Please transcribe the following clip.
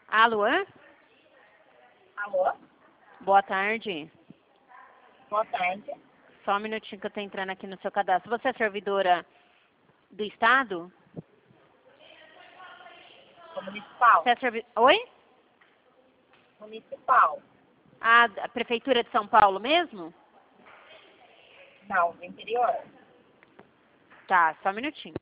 Alô? Alô? Boa tarde. Boa tarde. Só um minutinho que eu tô entrando aqui no seu cadastro. Você é servidora do Estado? Municipal. Você é Oi? Municipal. Ah, da Prefeitura de São Paulo mesmo? Não, do interior. Tá, só um minutinho.